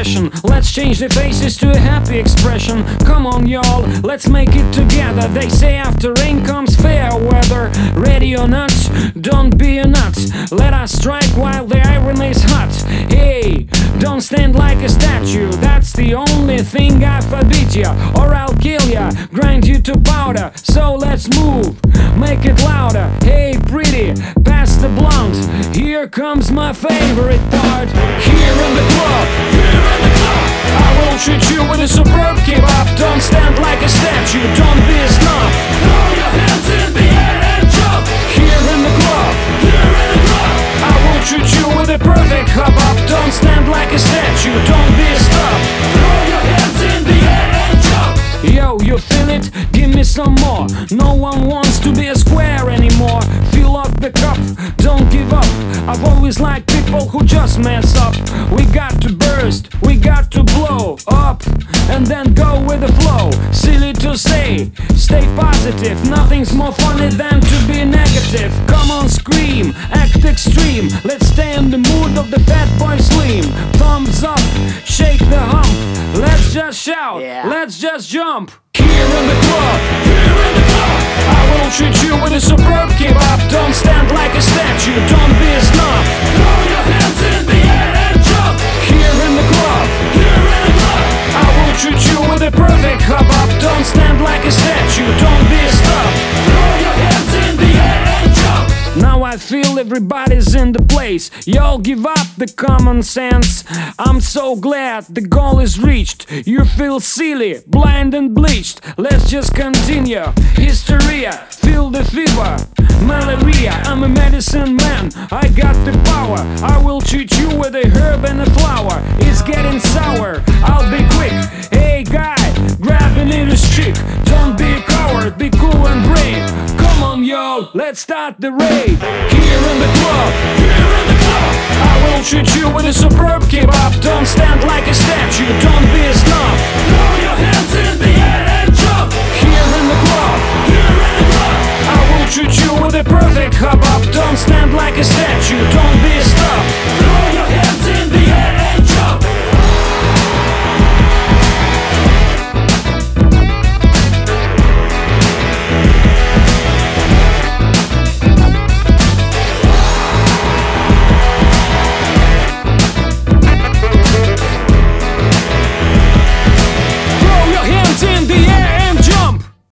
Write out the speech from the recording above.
aggression. Let's change the faces to a happy expression. Come on y'all, let's make it together. They say after rain comes fair weather. Ready or not, don't be a nut. Let us strike while the iron is hot. Hey, don't stand like a statue. That's the only thing I forbid ya, or I'll kill ya, grind you to powder. So let's move, make it louder. Hey pretty, pass the blunt. Here comes my favorite part. Here in the club, I will treat you with a superb kebab. Don't stand like a statue, don't be a snob. Throw your hands in the air and jump. Here in the club, I will treat you with a perfect hubbub. Don't stand like a statue, don't be a snob. Throw your hands in the air and jump. Yo, you feel it? Give me some more. No one wants to be a square anymore. Fill up the cup, don't give up. I've always liked people who just mess up. We got to burst, we got to blow up, and then go with the flow. Silly to say, stay positive. Nothing's more funny than to be negative. Come on, scream, act extreme. Let's stay in the mood of the fat boy Slim. Thumbs up, shake the hump. Let's just shout, let's just jump. Here in the club, I will treat you with a superb kebab. Don't stand like a statue, don't be a snob. Throw your hands in the air and jump. Here in the club, I will treat you with a perfect hubbub. Don't stand like a statue, don't be a snob. Throw your hands in the air and jump. Now I feel everybody's in the place. Y'all give up the common sense. I'm so glad the goal is reached. You feel silly, blind and bleached. Let's just continue. Hysteria, feel the fever. Malaria, I'm a medicine man. I got the power. I will treat you with a herb and a flower. It's getting sour, I'll be quick. Hey guy, grab a little stick. Don't be a coward, be cool and brave. Come on yo, let's start the rave. Here in the club, I will treat you with a superb kebab. Don't stand like a statue, don't be a snob. Throw your